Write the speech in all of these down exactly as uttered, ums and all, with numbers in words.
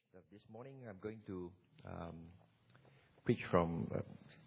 Uh, This morning I'm going to um, preach from uh,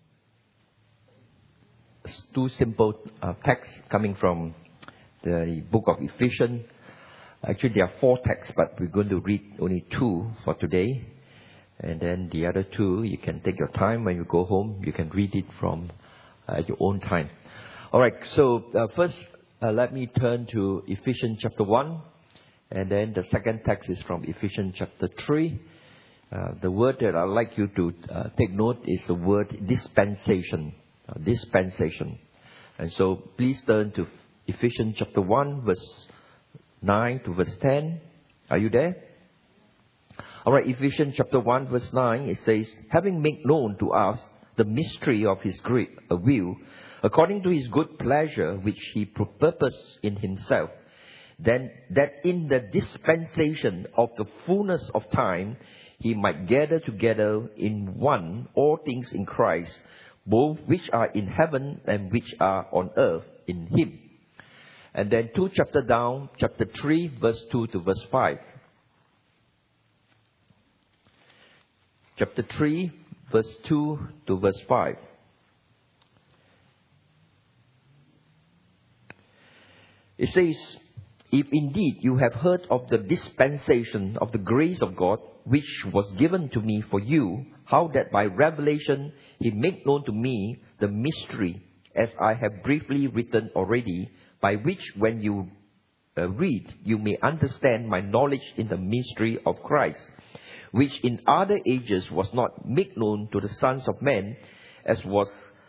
s- two simple uh, texts coming from the book of Ephesians. Actually, there are four texts, but we're going to read only two for today. And then the other two, you can take your time when you go home. You can read it from uh, your own time. All right, so uh, first, uh, let me turn to Ephesians chapter one. And then the second text is from Ephesians chapter three. Uh, the word that I'd like you to uh, take note is the word dispensation. Uh, dispensation. And so please turn to Ephesians chapter one, verse nine to verse ten. Are you there? Alright, Ephesians chapter one, verse nine, it says, having made known to us the mystery of his great uh, will, according to his good pleasure, which he purposed in himself, then that in the dispensation of the fullness of time, he might gather together in one all things in Christ, both which are in heaven and which are on earth in him. And then two chapters down, chapter three, verse two to verse five. Chapter three, verse two to verse five. It says, if indeed you have heard of the dispensation of the grace of God, which was given to me for you, how that by revelation he made known to me the mystery, as I have briefly written already, by which when you uh, read, you may understand my knowledge in the mystery of Christ, which in other ages was not made known to the sons of men, as was,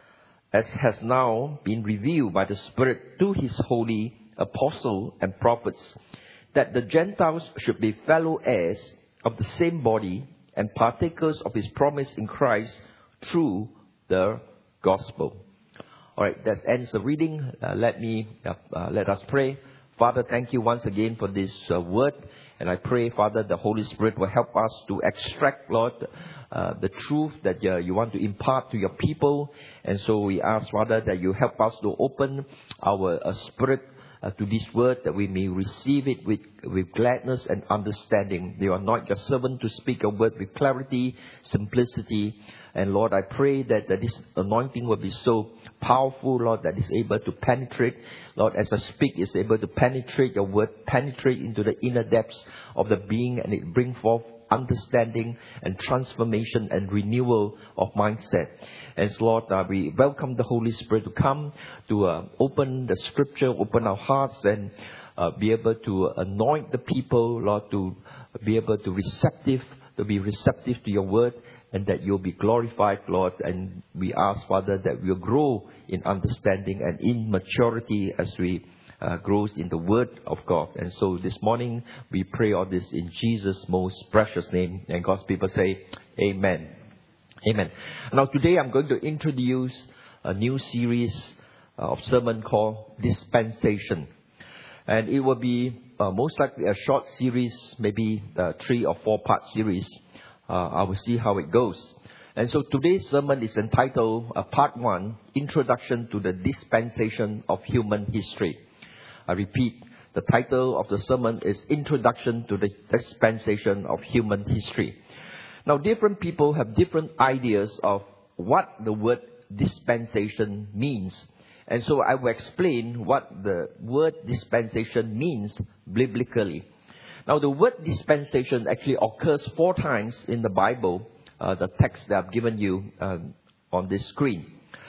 as has now been revealed by the Spirit to his holy apostles and prophets, that the Gentiles should be fellow heirs of the same body and partakers of his promise in Christ through the gospel. All right, that ends the reading. Uh, let me uh, uh, let us pray. Father, thank you once again for this uh, word. And I pray, Father, the Holy Spirit will help us to extract, Lord, uh, the truth that uh, you want to impart to your people. And so we ask, Father, that you help us to open our uh, spirit uh, to this word, that we may receive it with, with gladness and understanding. You anoint your servant to speak a word with clarity, simplicity. And Lord, I pray that, that this anointing will be so powerful, Lord, that is able to penetrate. Lord, as I speak, is able to penetrate your word, penetrate into the inner depths of the being, and it bring forth understanding and transformation and renewal of mindset. And so, Lord, uh, we welcome the Holy Spirit to come to uh, open the scripture, open our hearts, and uh, be able to anoint the people, Lord, to be able to receptive, to be receptive to your word, and that you'll be glorified, Lord. And we ask, Father, that we'll grow in understanding and in maturity as we uh, grow in the Word of God. And so this morning, we pray all this in Jesus' most precious name. And God's people say, Amen. Amen. Now today, I'm going to introduce a new series of sermon called Dispensation. And it will be uh, most likely a short series, maybe a three or four part series. Uh, I will see how it goes. And so today's sermon is entitled, uh, Part one, Introduction to the Dispensation of Human History. I repeat, the title of the sermon is Introduction to the Dispensation of Human History. Now, different people have different ideas of what the word dispensation means. And so I will explain what the word dispensation means biblically. Now, the word dispensation actually occurs four times in the Bible, uh, the text that I've given you um, on this screen.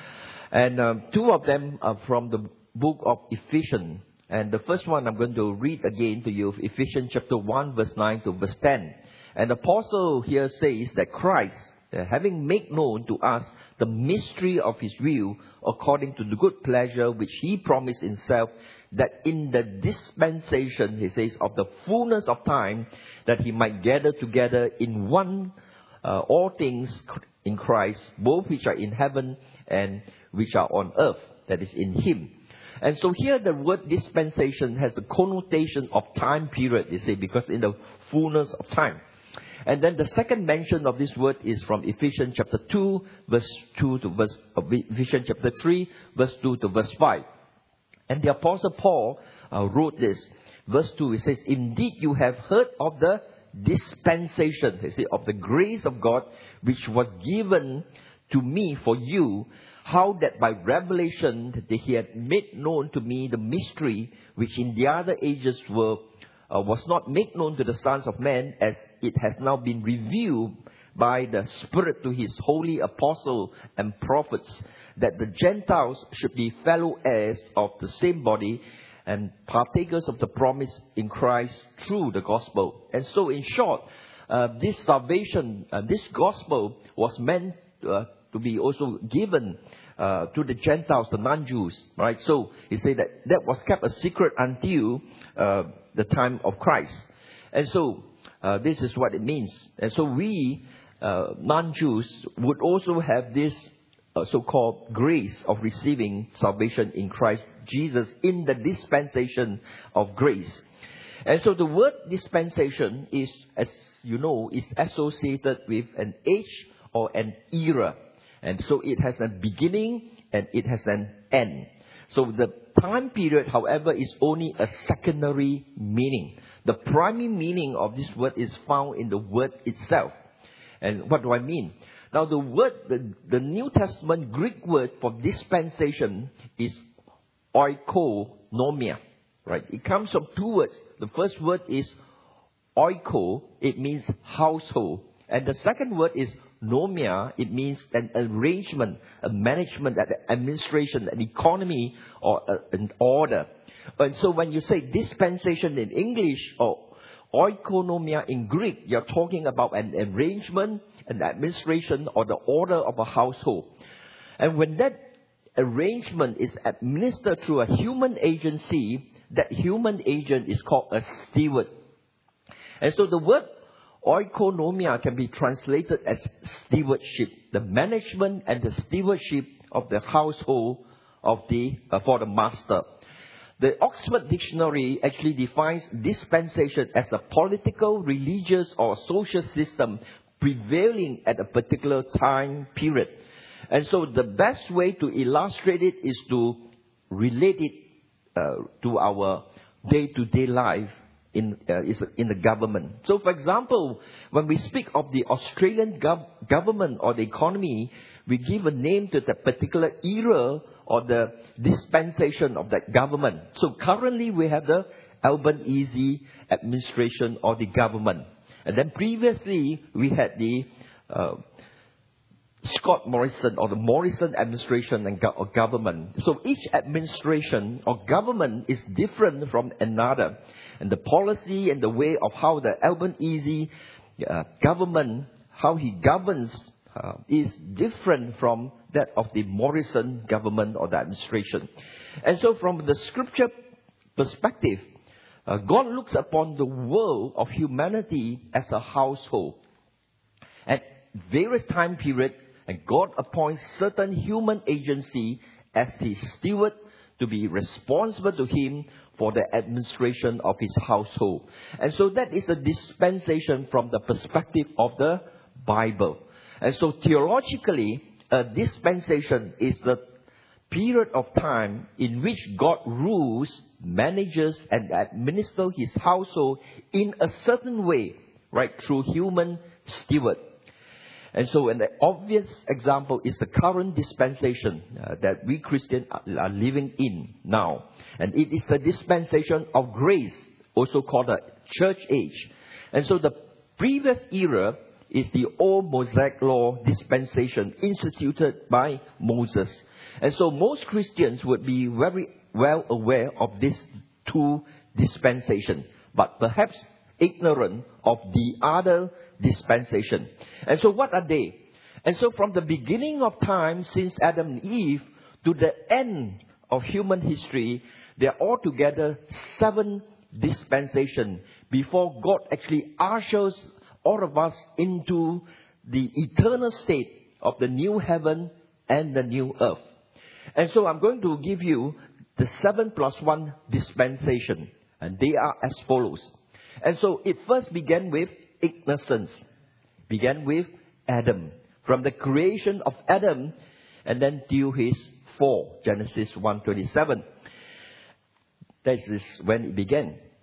And um, two of them are from the book of Ephesians. And the first one I'm going to read again to you, Ephesians chapter one, verse nine to verse ten. And the apostle here says that Christ, uh, having made known to us the mystery of his will, according to the good pleasure which he promised himself, that in the dispensation, he says, of the fullness of time, that he might gather together in one uh, all things in Christ, both which are in heaven and which are on earth, that is in him. And so here the word dispensation has a connotation of time period, you see, because in the fullness of time. And then the second mention of this word is from Ephesians chapter two, verse two to verse, uh, Ephesians chapter three, verse two to verse five. And the Apostle Paul uh, wrote this. Verse two, it says, indeed you have heard of the dispensation, you see, of the grace of God, which was given to me for you, how that by revelation he had made known to me the mystery which in the other ages were uh, was not made known to the sons of men, as it has now been revealed by the Spirit to his holy apostles and prophets, that the Gentiles should be fellow heirs of the same body and partakers of the promise in Christ through the gospel. And so, in short, uh, this salvation, uh, this gospel was meant uh, to be also given uh, to the Gentiles, the non-Jews, right? So he said that that was kept a secret until uh, the time of Christ. And so uh, this is what it means. And so we uh, non-Jews would also have this uh, so-called grace of receiving salvation in Christ Jesus in the dispensation of grace. And so the word dispensation is, as you know, is associated with an age or an era. And so it has a beginning and it has an end. So the time period, however, is only a secondary meaning. The primary meaning of this word is found in the word itself. And what do I mean? Now the word, the, the New Testament Greek word for dispensation is oikonomia. Right? It comes from two words. The first word is oiko. It means household. And the second word is nomia. It means an arrangement, a management, an administration, an economy, or a, an order. And so when you say dispensation in English or oikonomia in Greek, you're talking about an arrangement, an administration, or the order of a household. And when that arrangement is administered through a human agency, that human agent is called a steward. And so the word oikonomia can be translated as stewardship, the management and the stewardship of the household of the uh, for the master. The Oxford Dictionary actually defines dispensation as a political, religious, or social system prevailing at a particular time period. And so the best way to illustrate it is to relate it uh, to our day-to-day life in uh, in the government. So, for example, when we speak of the Australian gov- government or the economy, we give a name to the particular era or the dispensation of that government. So currently we have the Albanese administration or the government. And then previously we had the uh, Scott Morrison or the Morrison administration and go- or government. So each administration or government is different from another. And the policy and the way of how the Albanese uh, government, how he governs, uh, is different from that of the Morrison government or the administration. And so from the scripture perspective, uh, God looks upon the world of humanity as a household. At various time periods, and God appoints certain human agency as his steward to be responsible to him for the administration of his household. And so that is a dispensation from the perspective of the Bible. And so theologically, a dispensation is the period of time in which God rules, manages, and administers his household in a certain way, right, through human steward. And so an obvious example is the current dispensation uh, that we Christians are, are living in now. And it is the dispensation of grace, also called the church age. And so the previous era is the old Mosaic law dispensation instituted by Moses. And so most Christians would be very well aware of these two dispensations, but perhaps ignorant of the other dispensation. And so what are they? And so from the beginning of time, since Adam and Eve, to the end of human history, there are altogether seven dispensations before God actually ushers all of us into the eternal state of the new heaven and the new earth. And so I'm going to give you the seven plus one dispensation. And they are as follows. And so it first began with innocence. Began with Adam. From the creation of Adam and then till his fall. Genesis one twenty-seven. That is when it began.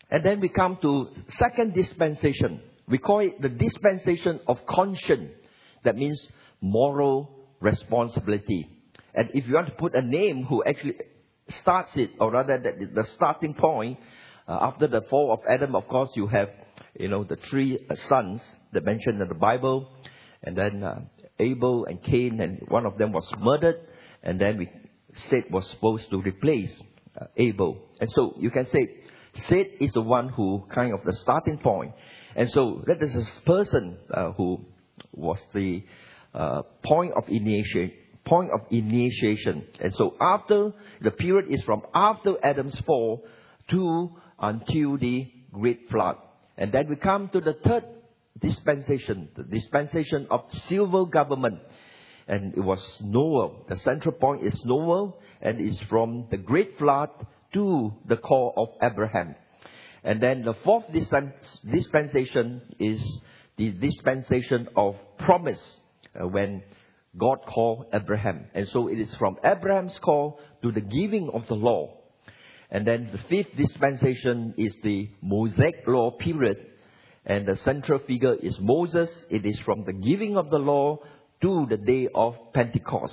And then we come to second dispensation. We call it the dispensation of conscience. That means moral responsibility. And if you want to put a name who actually starts it, or rather the, the starting point, uh, after the fall of Adam, of course, you have, you know, the three uh, sons that mentioned in the Bible. And then uh, Abel and Cain, and one of them was murdered. And then we Seth was supposed to replace uh, Abel. And so you can say Seth is the one who kind of the starting point. And so that is this person uh, who was the uh, point of initiation. Point of initiation. And so after, the period is from after Adam's fall to until the great flood. And then we come to the third dispensation, the dispensation of civil government. And it was Noah. The central point is Noah, and it's from the great flood to the call of Abraham. And then the fourth dispensation is the dispensation of promise, uh, when God called Abraham. And so it is from Abraham's call to the giving of the law. And then the fifth dispensation is the Mosaic law period. And the central figure is Moses. It is from the giving of the law to the day of Pentecost.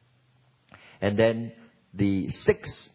And then the sixth,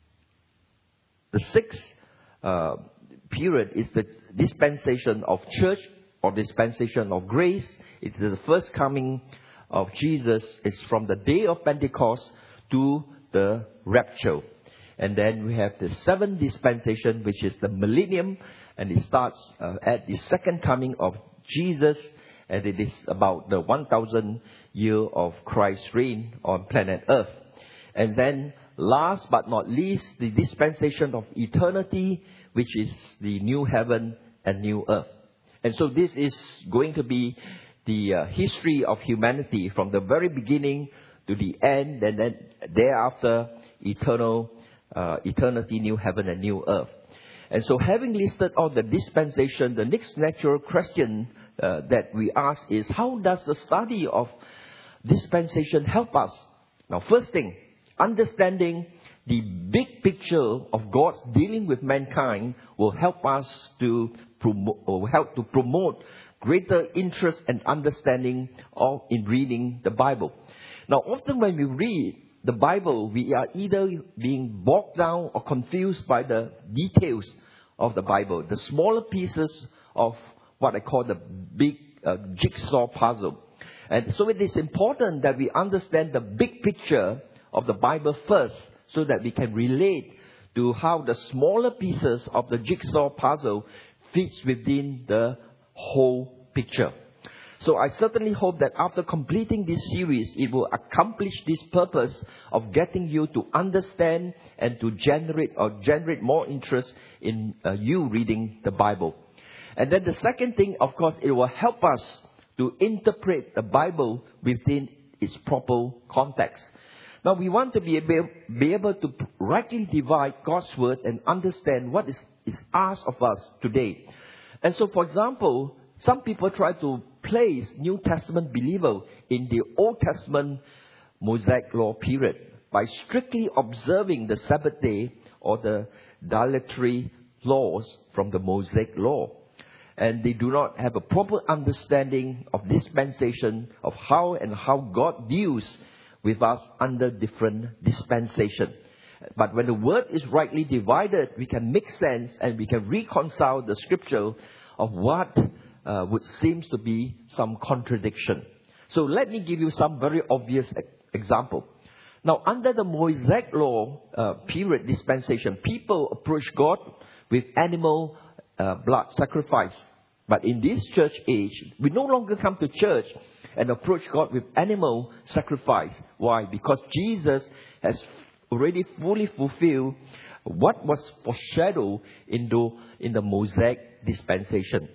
the sixth uh, period is the dispensation of church, or dispensation of grace. It is the first coming of Jesus. It's from the day of Pentecost to the rapture. And then we have the seventh dispensation, which is the millennium, and it starts uh, at the second coming of Jesus, and it is about the one thousand year of Christ's reign on planet Earth. And then last but not least, the dispensation of eternity, which is the new heaven and new earth. And so this is going to be the uh, history of humanity from the very beginning to the end, and then thereafter eternal uh, eternity, new heaven and new earth. And so having listed all the dispensation, the next natural question uh, that we ask is, how does the study of dispensation help us? Now, first thing, understanding the big picture of God's dealing with mankind will help us to promote, or help to promote greater interest and understanding of in reading the Bible. Now, often when we read the Bible, we are either being bogged down or confused by the details of the Bible, the smaller pieces of what I call the big uh, jigsaw puzzle. And so it is important that we understand the big picture of the Bible first, so that we can relate to how the smaller pieces of the jigsaw puzzle fits within the whole picture. So I certainly hope that after completing this series, it will accomplish this purpose of getting you to understand and to generate or generate more interest in uh, you reading the Bible. And then the second thing, of course, it will help us to interpret the Bible within its proper context. Now, we want to be able, be able to rightly divide God's word and understand what is, is asked of us today. And so, for example, some people try to place New Testament believer in the Old Testament Mosaic law period by strictly observing the Sabbath day or the dietary laws from the Mosaic law. And they do not have a proper understanding of dispensation, of how and how God deals with us under different dispensation. But when the word is rightly divided, we can make sense and we can reconcile the scripture of what uh, would seems to be some contradiction. So let me give you some very obvious e- example. Now, under the Mosaic law uh, period dispensation, people approach God with animal uh, blood sacrifice. But in this church age, we no longer come to church and approach God with animal sacrifice. Why? Because Jesus has already fully fulfilled what was foreshadowed in the, in the Mosaic dispensation.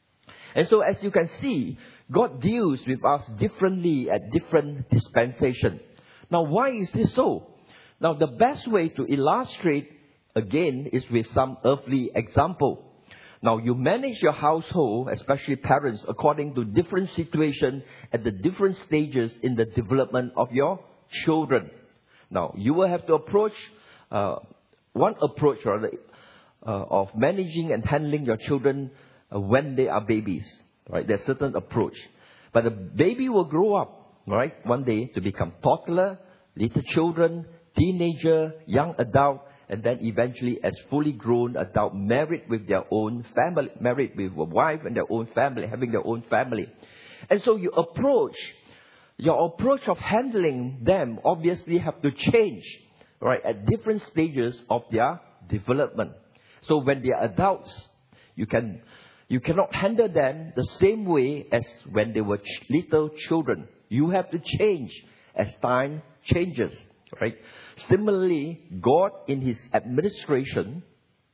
And so as you can see, God deals with us differently at different dispensation. Now, why is this so? Now, the best way to illustrate again is with some earthly example. Now, you manage your household, especially parents, according to different situations at the different stages in the development of your children. Now, you will have to approach, uh, one approach, or uh, of managing and handling your children uh, when they are babies. Right? There's a certain approach. But the baby will grow up, right, one day to become toddler, little children, teenager, young adult, and then eventually as fully grown adult, married with their own family, married with a wife and their own family, having their own family. And so you approach, your approach of handling them obviously have to change, right, at different stages of their development. So when they are adults, you can, you cannot handle them the same way as when they were ch- little children. You have to change as time changes, right? Similarly, God in His administration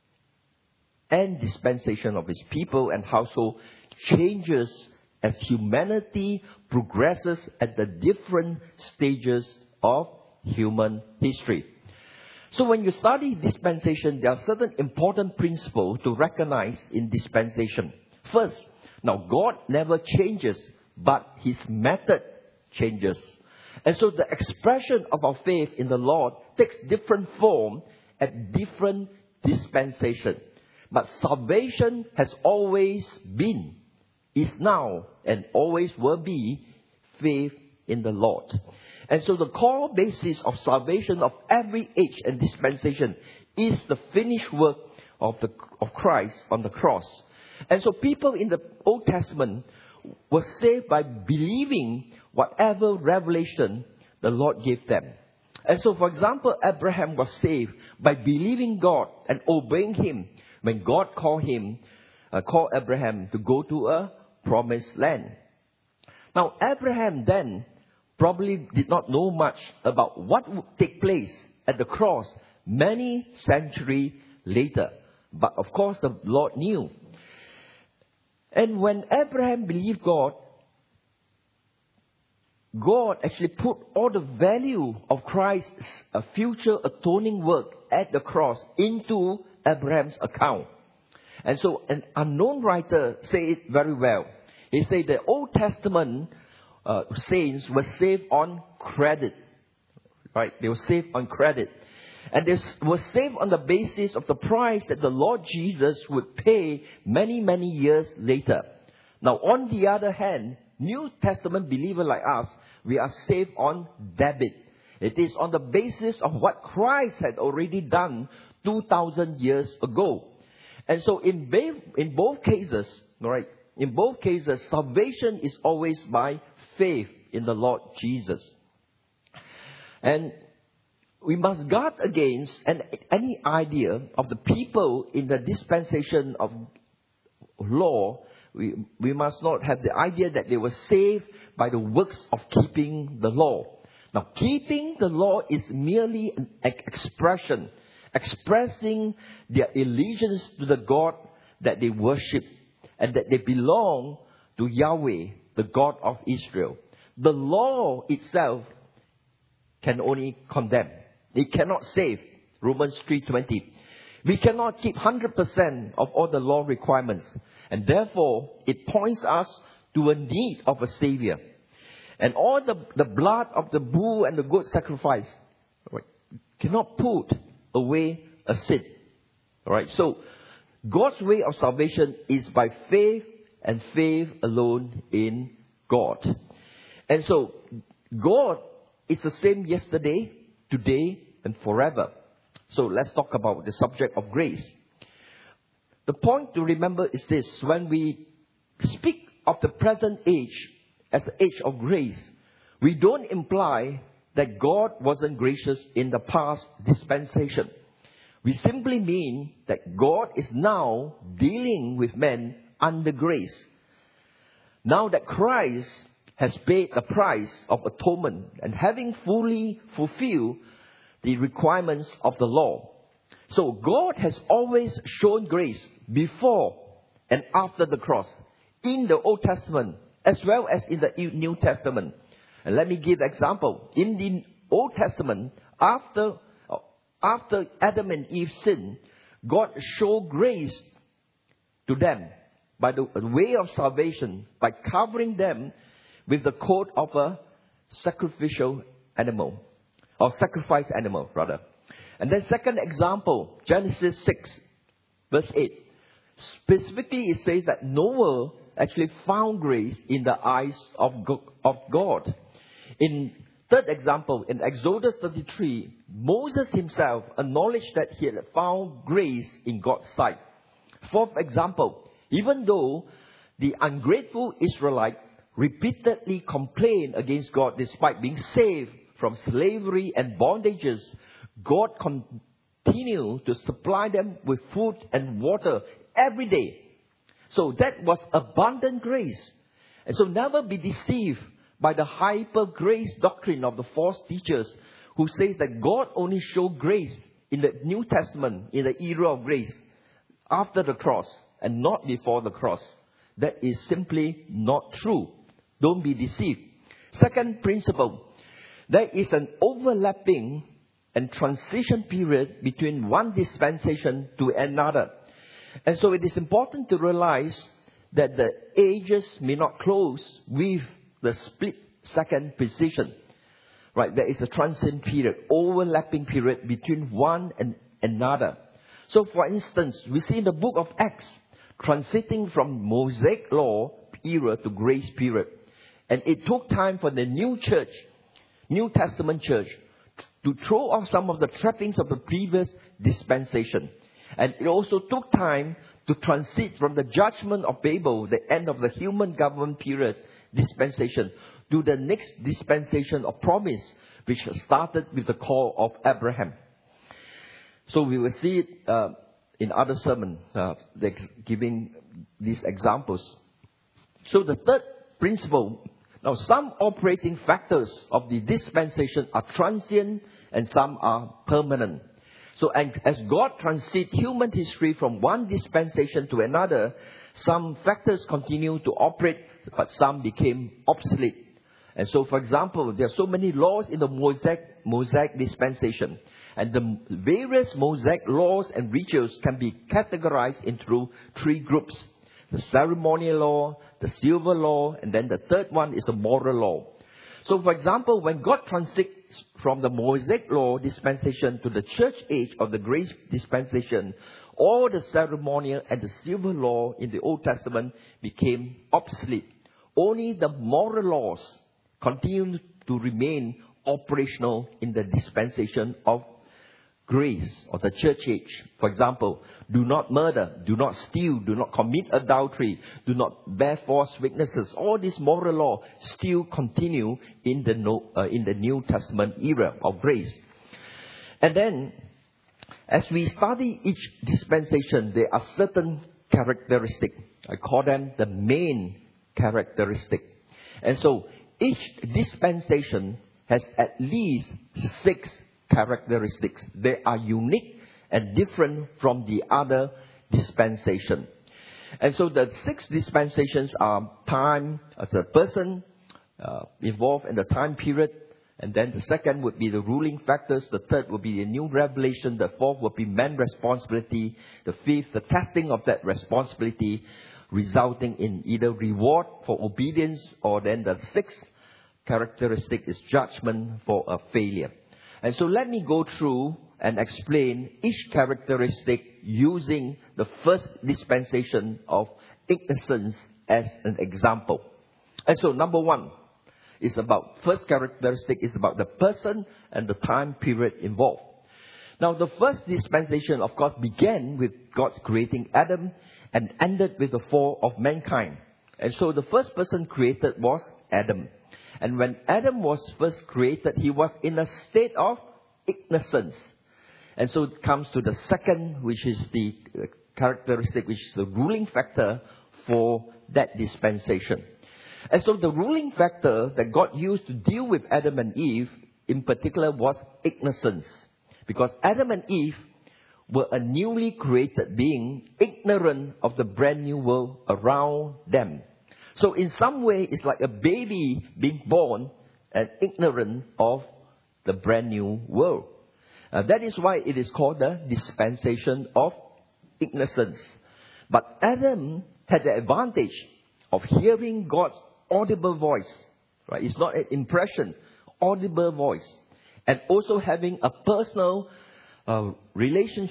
and dispensation of His people and household changes as humanity progresses at the different stages of human history. So when you study dispensation, there are certain important principles to recognize in dispensation. First, now God never changes, but His method changes. And so the expression of our faith in the Lord takes different form at different dispensation. But salvation has always been, is now, and always will be faith in the Lord. And so the core basis of salvation of every age and dispensation is the finished work of the of Christ on the cross. And so people in the Old Testament were saved by believing whatever revelation the Lord gave them. And so, for example, Abraham was saved by believing God and obeying Him when God called him, uh, called Abraham to go to a promised land. Now, Abraham then probably did not know much about what would take place at the cross many centuries later. But of course, the Lord knew. And when Abraham believed God, God actually put all the value of Christ's uh, future atoning work at the cross into Abraham's account. And so an unknown writer said it very well. He said the Old Testament uh, saints were saved on credit. Right? They were saved on credit. And they were saved on the basis of the price that the Lord Jesus would pay many, many years later. Now, on the other hand, New Testament believers like us, we are saved on debit. It is on the basis of what Christ had already done two thousand years ago. And so in, ba- in both cases, right, in both cases, salvation is always by faith in the Lord Jesus. And we must guard against an, any idea of the people in the dispensation of law. We, we must not have the idea that they were saved by the works of keeping the law. Now, keeping the law is merely an expression, expressing their allegiance to the God that they worship and that they belong to Yahweh, the God of Israel. The law itself can only condemn. It cannot save. Romans three twenty. We cannot keep one hundred percent of all the law requirements. And therefore, it points us to a need of a Savior. And all the, the blood of the bull and the goat sacrifice, right, cannot put away a sin. Alright, so God's way of salvation is by faith and faith alone in God. And so God is the same yesterday, today, and forever. So let's talk about the subject of grace. The point to remember is this: when we speak of the present age as the age of grace, we don't imply that God wasn't gracious in the past dispensation. We simply mean that God is now dealing with men under grace. Now that Christ has paid the price of atonement and having fully fulfilled the requirements of the law. So God has always shown grace before and after the cross in the Old Testament as well as in the New Testament. And let me give an example. In the Old Testament, after, after Adam and Eve sinned, God showed grace to them by the way of salvation, by covering them with the coat of a sacrificial animal, or sacrifice animal rather. And then second example, Genesis six, Verse eight. Specifically, it says that Noah actually found grace in the eyes of God. In third example, in Exodus thirty-three, Moses himself acknowledged that he had found grace in God's sight. Fourth example, even though the ungrateful Israelite repeatedly complained against God despite being saved from slavery and bondages, God continued to supply them with food and water every day. So that was abundant grace. And so never be deceived by the hyper grace doctrine of the false teachers who says that God only showed grace in the New Testament, in the era of grace, after the cross and not before the cross. That is simply not true. Don't be deceived. Second principle, there is an overlapping and transition period between one dispensation to another. And so it is important to realize that the ages may not close with the split second position. Right? There is a transition period, overlapping period between one and another. So for instance, we see in the book of Acts, transiting from Mosaic law era to grace period. And it took time for the new church, New Testament church, to throw off some of the trappings of the previous dispensation. And it also took time to transit from the judgment of Babel, the end of the human government period dispensation, to the next dispensation of promise, which started with the call of Abraham. So we will see it uh, in other sermons, uh, giving these examples. So the third principle, now some operating factors of the dispensation are transient and some are permanent. So and as God transits human history from one dispensation to another, some factors continue to operate, but some became obsolete. And so, for example, there are so many laws in the Mosaic, Mosaic dispensation. And the various Mosaic laws and rituals can be categorized into three groups. The ceremonial law, the civil law, and then the third one is the moral law. So, for example, when God transits from the Mosaic law dispensation to the church age of the grace dispensation, all the ceremonial and the civil law in the Old Testament became obsolete. Only the moral laws continue to remain operational in the dispensation of grace of the church age. For example, do not murder, do not steal, do not commit adultery, do not bear false witnesses. All these moral law still continue in the no, uh, in the New Testament era of grace. And then, as we study each dispensation, there are certain characteristics. I call them the main characteristic. And so, each dispensation has at least six characteristics. They are unique and different from the other dispensation. And so the six dispensations are time as a person uh, involved in the time period. And then the second would be the ruling factors. The third would be the new revelation. The fourth would be man's responsibility. The fifth, the testing of that responsibility, resulting in either reward for obedience, or then the sixth characteristic is judgment for a failure. And so let me go through and explain each characteristic using the first dispensation of innocence as an example. And so number one is about, first characteristic is about the person and the time period involved. Now the first dispensation, of course, began with God's creating Adam and ended with the fall of mankind. And so the first person created was Adam. And when Adam was first created, he was in a state of innocence. And so it comes to the second, which is the characteristic, which is the ruling factor for that dispensation. And so the ruling factor that God used to deal with Adam and Eve, in particular, was innocence. Because Adam and Eve were a newly created being, ignorant of the brand new world around them. So in some way, it's like a baby being born and ignorant of the brand new world. Uh, that is why it is called the dispensation of innocence. But Adam had the advantage of hearing God's audible voice. Right? It's not an impression, audible voice. And also having a personal uh, relationship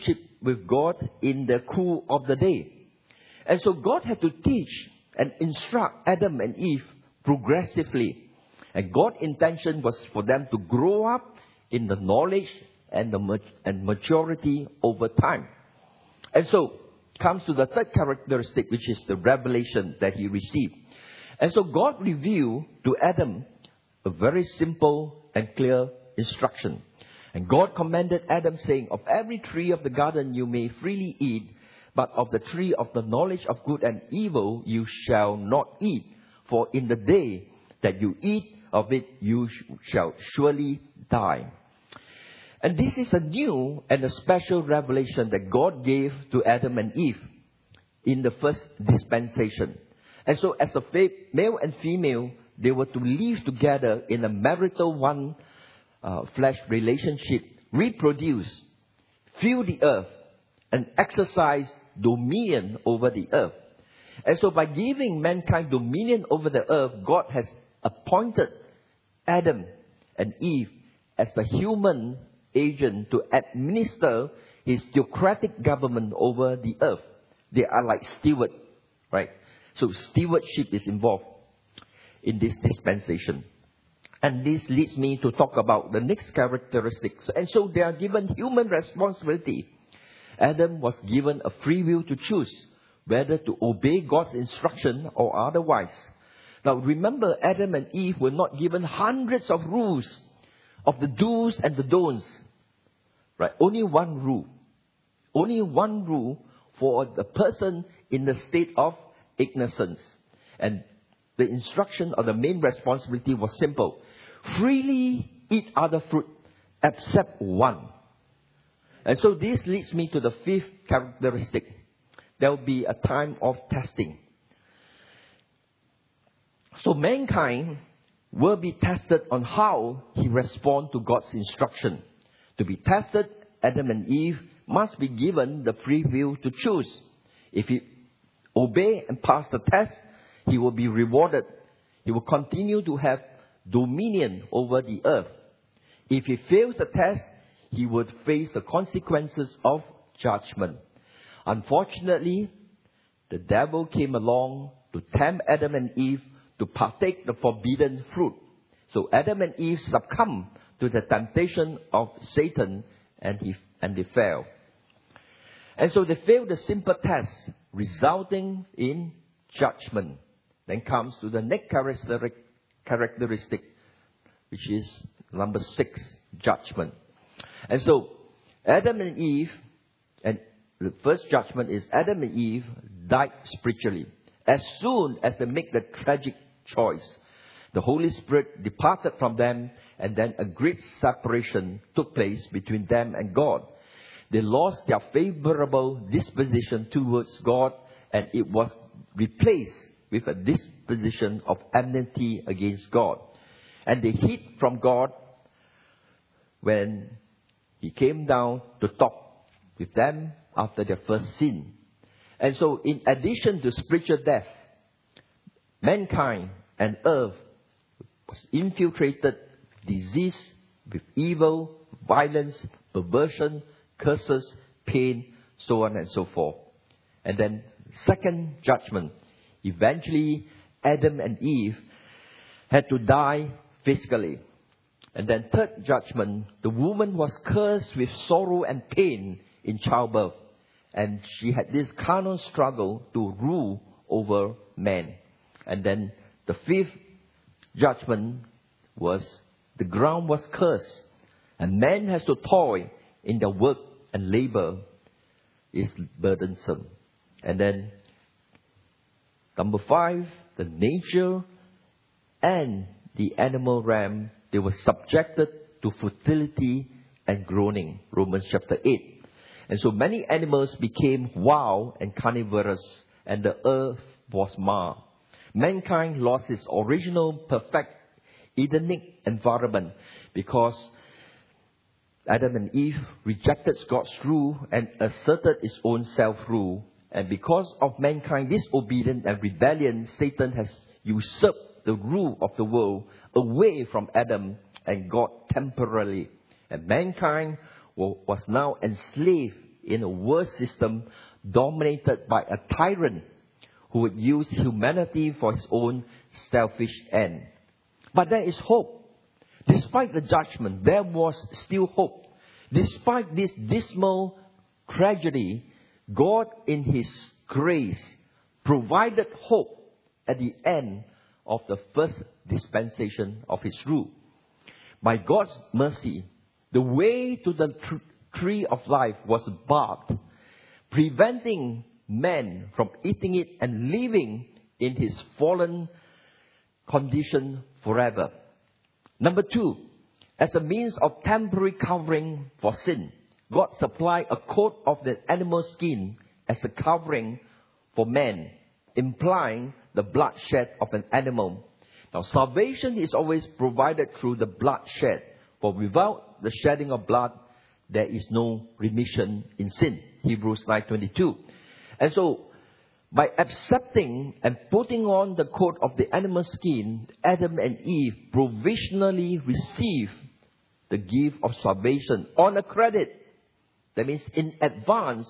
with God in the cool of the day. And so God had to teach and instruct Adam and Eve progressively. And God's intention was for them to grow up in the knowledge and the and maturity over time. And so comes to the third characteristic, which is the revelation that he received. And so God revealed to Adam a very simple and clear instruction. And God commanded Adam, saying, "Of every tree of the garden you may freely eat, but of the tree of the knowledge of good and evil you shall not eat. For in the day that you eat of it, you sh- shall surely die." And this is a new and a special revelation that God gave to Adam and Eve in the first dispensation. And so as a fa- male and female, they were to live together in a marital one uh, flesh relationship, reproduce, fill the earth, and exercise dominion over the earth. And so by giving mankind dominion over the earth, God has appointed Adam and Eve as the human agent to administer his theocratic government over the earth. They are like stewards, right? So stewardship is involved in this dispensation. And this leads me to talk about the next characteristics. And so they are given human responsibility. Adam was given a free will to choose whether to obey God's instruction or otherwise. Now remember, Adam and Eve were not given hundreds of rules of the do's and the don'ts. Right? Only one rule. Only one rule for the person in the state of ignorance. And the instruction or the main responsibility was simple. Freely eat other fruit except one. And so this leads me to the fifth characteristic. There will be a time of testing. So mankind will be tested on how he responds to God's instruction. To be tested, Adam and Eve must be given the free will to choose. If he obey and pass the test, he will be rewarded. He will continue to have dominion over the earth. If he fails the test, he would face the consequences of judgment. Unfortunately, the devil came along to tempt Adam and Eve to partake the forbidden fruit. So Adam and Eve succumbed to the temptation of Satan, and he and they fell. And so they failed the simple test, resulting in judgment. Then comes to the next characteristic, which is number six, judgment. And so Adam and Eve, and the first judgment is Adam and Eve died spiritually. As soon as they make the tragic choice, the Holy Spirit departed from them, and then a great separation took place between them and God. They lost their favorable disposition towards God, and it was replaced with a disposition of enmity against God. And they hid from God when He came down to talk with them after their first sin. And so in addition to spiritual death, mankind and earth was infiltrated with disease, with evil, violence, perversion, curses, pain, so on and so forth. And then second judgment. Eventually, Adam and Eve had to die physically. And then third judgment, the woman was cursed with sorrow and pain in childbirth. And she had this carnal struggle to rule over man. And then the fifth judgment was the ground was cursed. And man has to toil in their work, and labor is burdensome. And then number five, the nature and the animal realm, they were subjected to fertility and groaning. Romans chapter eight. And so many animals became wild and carnivorous, and the earth was marred. Mankind lost its original perfect Edenic environment because Adam and Eve rejected God's rule and asserted its own self-rule. And because of mankind's disobedience and rebellion, Satan has usurped the rule of the world away from Adam and God temporarily. And mankind was now enslaved in a world system dominated by a tyrant who would use humanity for his own selfish end. But there is hope. Despite the judgment, there was still hope. Despite this dismal tragedy, God in His grace provided hope at the end of the first dispensation of His rule. By God's mercy, the way to the tr- tree of life was barred, preventing man from eating it and living in his fallen condition forever. Number two, as a means of temporary covering for sin, God supplied a coat of the animal skin as a covering for man, implying the bloodshed of an animal. Now, salvation is always provided through the bloodshed, for without the shedding of blood, there is no remission in sin. Hebrews nine twenty-two. And so, by accepting and putting on the coat of the animal skin, Adam and Eve provisionally received the gift of salvation on a credit. That means in advance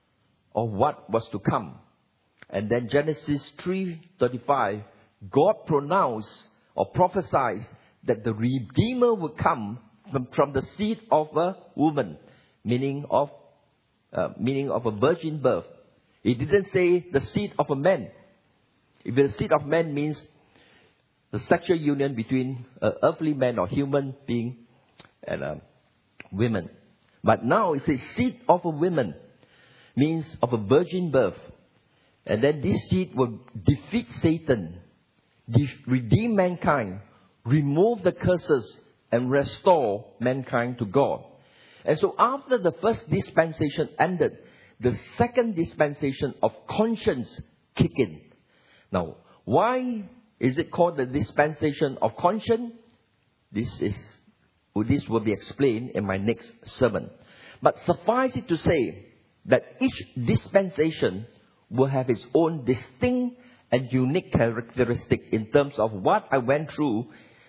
of what was to come. And then Genesis three thirty-five, God pronounced or prophesied that the Redeemer would come from, from the seed of a woman, meaning of uh, meaning of a virgin birth. He didn't say the seed of a man. If the seed of man means the sexual union between an earthly man or human being and a woman. But now it says seed of a woman, means of a virgin birth. And then this seed will defeat Satan, de- redeem mankind, remove the curses, and restore mankind to God. And so after the first dispensation ended, the second dispensation of conscience kicked in. Now, why is it called the dispensation of conscience? This is this will be explained in my next sermon. But suffice it to say that each dispensation will have its own distinct and unique characteristic in terms of what I went through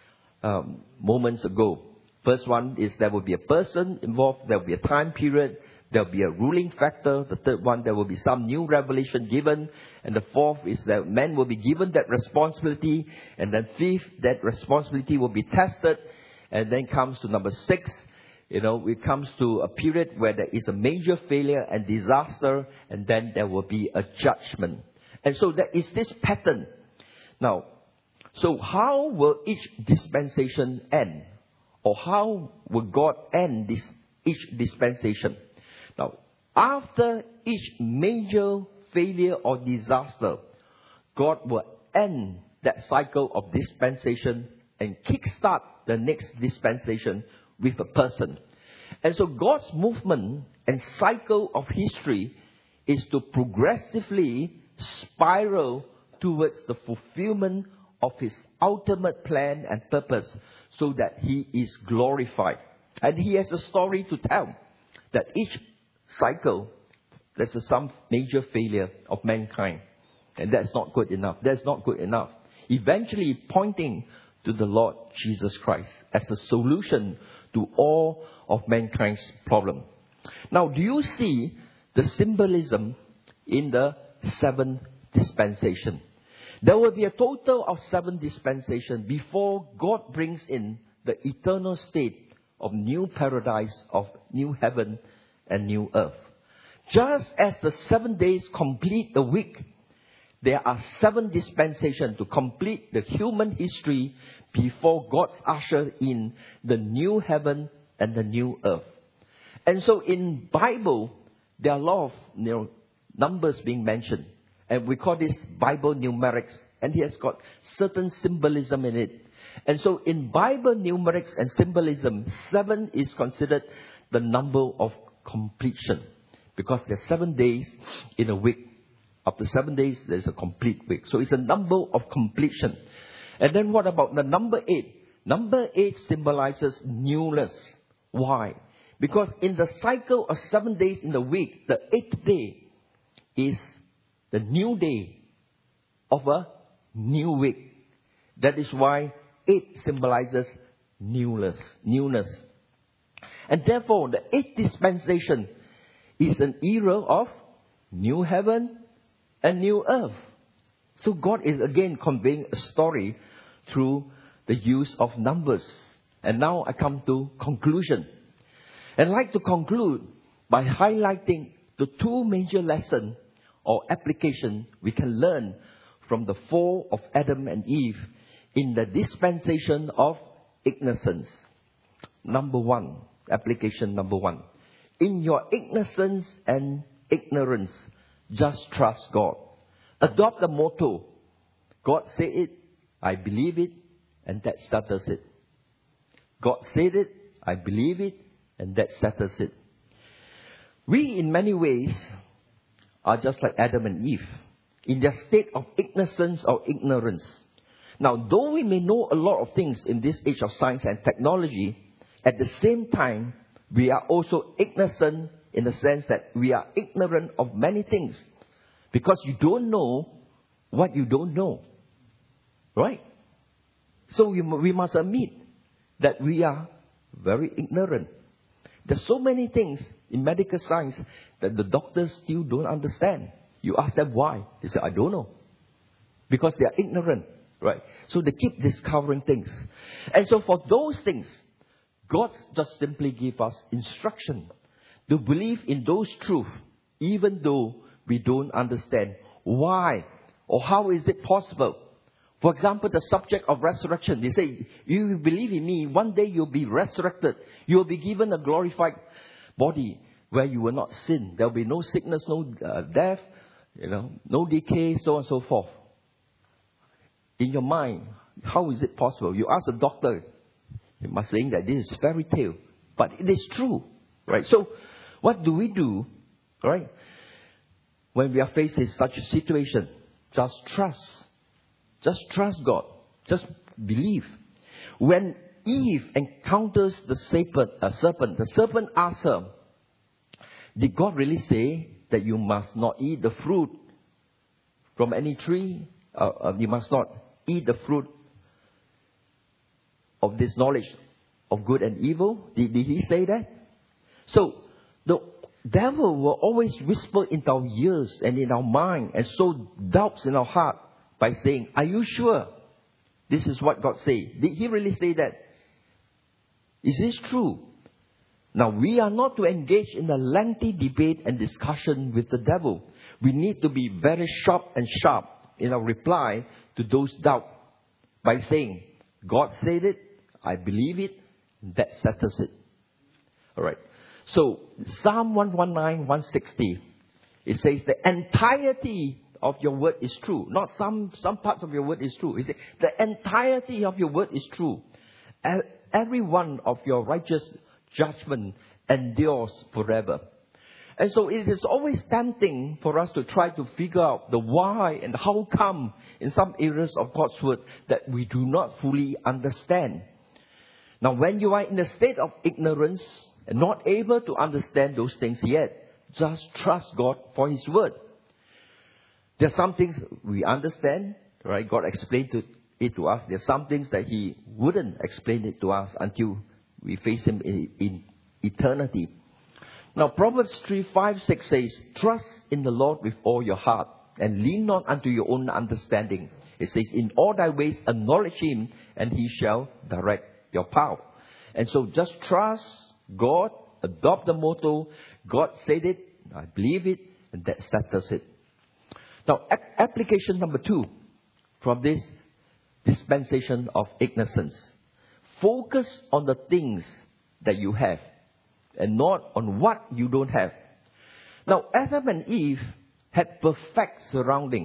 um, moments ago. First one is there will be a person involved, there will be a time period, there will be a ruling factor. The third one, there will be some new revelation given. And the fourth is that man will be given that responsibility. And then fifth, that responsibility will be tested. And then comes to number six, you know, it comes to a period where there is a major failure and disaster, and then there will be a judgment. And so there is this pattern. Now, so how will each dispensation end? Or how will God end this each dispensation? Now, after each major failure or disaster, God will end that cycle of dispensation and kickstart the next dispensation with a person. And so God's movement and cycle of history is to progressively spiral towards the fulfillment of His ultimate plan and purpose so that He is glorified. And He has a story to tell that each cycle, there's a, some major failure of mankind. And that's not good enough. That's not good enough. Eventually pointing to the Lord Jesus Christ as a solution to all of mankind's problem. Now, do you see the symbolism in the seventh dispensation? There will be a total of seven dispensations before God brings in the eternal state of new paradise, of new heaven and new earth. Just as the seven days complete the week, there are seven dispensations to complete the human history before God's usher in the new heaven and the new earth. And so in Bible, there are a lot of you know, numbers being mentioned. And we call this Bible numerics. And it has got certain symbolism in it. And so in Bible numerics and symbolism, seven is considered the number of completion. Because there are seven days in a week. After seven days, there's a complete week. So it's a number of completion. And then what about the number eight? Number eight symbolizes newness. Why? Because in the cycle of seven days in the week, the eighth day is the new day of a new week. That is why eight symbolizes newness. Newness. And therefore, the eighth dispensation is an era of new heaven and new earth. So God is again conveying a story through the use of numbers. And now I come to conclusion. I'd like to conclude by highlighting the two major lessons or application we can learn from the fall of Adam and Eve in the dispensation of innocence. Number one, application number one. In your innocence and ignorance, just trust God. Adopt the motto, God said it, I believe it, and that settles it. God said it, I believe it, and that settles it. We, in many ways, are just like Adam and Eve, in their state of innocence or ignorance. Now, though we may know a lot of things in this age of science and technology, at the same time, we are also innocent in the sense that we are ignorant of many things. Because you don't know what you don't know. Right? So we, we must admit that we are very ignorant. There's so many things in medical science that the doctors still don't understand. You ask them why. They say, I don't know. Because they are ignorant. Right? So they keep discovering things. And so for those things, God just simply gives us instruction to believe in those truths, even though we don't understand why or how is it possible. For example, the subject of resurrection. They say, you believe in me, one day you'll be resurrected. You'll be given a glorified body where you will not sin. There will be no sickness, no uh, death, you know, no decay, so on and so forth. In your mind, how is it possible? You ask a doctor, he must say that this is fairy tale. But it is true, right? So, what do we do, right? When we are faced with such a situation, just trust. Just trust God. Just believe. When Eve encounters the serpent, uh, serpent, the serpent asked her, did God really say that you must not eat the fruit from any tree? Uh, uh, you must not eat the fruit of this knowledge of good and evil? Did, did he say that? So, the devil will always whisper into our ears and in our mind and sow doubts in our heart by saying, are you sure this is what God said? Did he really say that? Is this true? Now, we are not to engage in a lengthy debate and discussion with the devil. We need to be very sharp and sharp in our reply to those doubts by saying, God said it, I believe it, that settles it. All right. So, Psalm one nineteen, one sixty, it says the entirety of your word is true. Not some, some parts of your word is true. It says the entirety of your word is true. Every one of your righteous judgment endures forever. And so it is always tempting for us to try to figure out the why and how come in some areas of God's word that we do not fully understand. Now, when you are in a state of ignorance and not able to understand those things yet, just trust God for His word. There are some things we understand, right? God explained to, it to us. There are some things that He wouldn't explain it to us until we face Him in, in eternity. Now, Proverbs three, five, six says, trust in the Lord with all your heart and lean not unto your own understanding. It says, in all thy ways acknowledge Him and He shall direct your path. And so just trust God, adopt the motto, God said it, I believe it, and that settles it. Now, a- application number two from this dispensation of innocence. Focus on the things that you have and not on what you don't have. Now, Adam and Eve had perfect surrounding,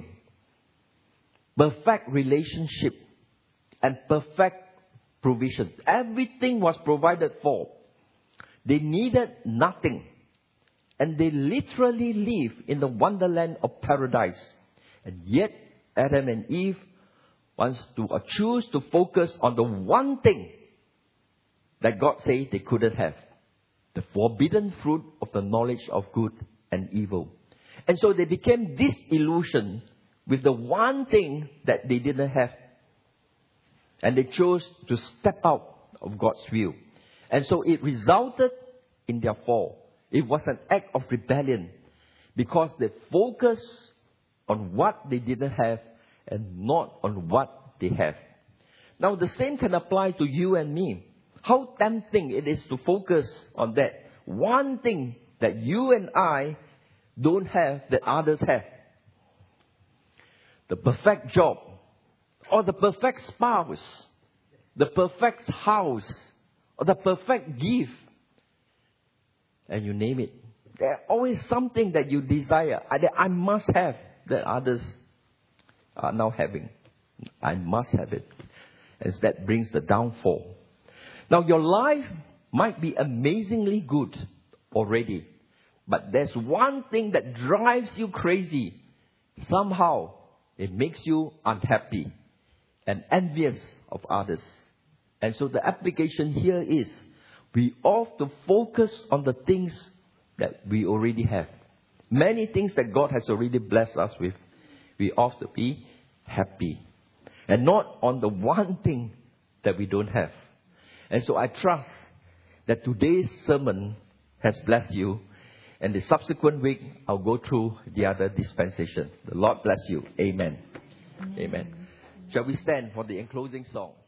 perfect relationship, and perfect provision. Everything was provided for. They needed nothing. And they literally live in the wonderland of paradise. And yet, Adam and Eve wants to or choose to focus on the one thing that God said they couldn't have. The forbidden fruit of the knowledge of good and evil. And so they became disillusioned with the one thing that they didn't have. And they chose to step out of God's will. And so it resulted in their fall. It was an act of rebellion because they focused on what they didn't have and not on what they have. Now the same can apply to you and me. How tempting it is to focus on that one thing that you and I don't have that others have. The perfect job, or the perfect spouse, the perfect house, or the perfect gift. And you name it. There's always something that you desire, that I must have, that others are now having. I must have it. And that brings the downfall. Now your life might be amazingly good already. But there's one thing that drives you crazy. Somehow, it makes you unhappy and envious of others. And so the application here is, we ought to focus on the things that we already have. Many things that God has already blessed us with. We ought to be happy. And not on the one thing that we don't have. And so I trust that today's sermon has blessed you. And the subsequent week, I'll go through the other dispensation. The Lord bless you. Amen. Amen. Amen. Shall we stand for the enclosing song?